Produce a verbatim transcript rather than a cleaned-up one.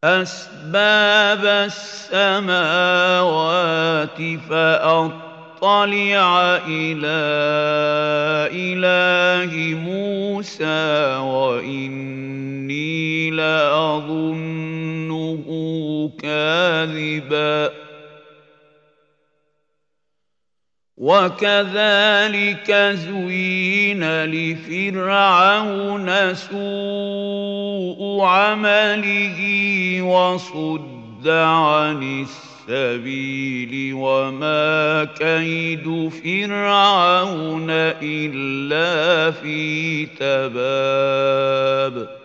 أسباب السماوات فأطلع إلى إله موسى وإني لأظنه كاذبا وكذلك زين لفرعون سوء عمله وصد عن السبيل وما كيد فرعون إلا في تباب